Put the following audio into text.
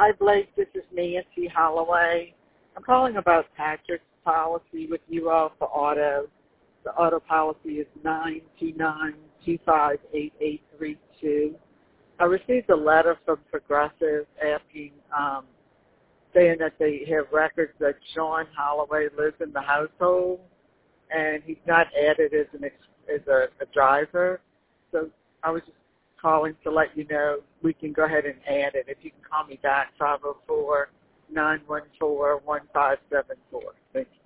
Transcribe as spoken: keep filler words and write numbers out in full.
Hi, Blake. This is Nancy Holloway. I'm calling about Patrick's policy with you all for auto. The auto policy is nine two nine two five eight eight three two. I received a letter from Progressive asking, um, saying that they have records that Sean Holloway lives in the household, and he's not added as an ex- as a, a driver. So I was just calling to let you know we can go ahead and add it. If you can call me back, five oh four, nine one four, one five seven four. Thank you.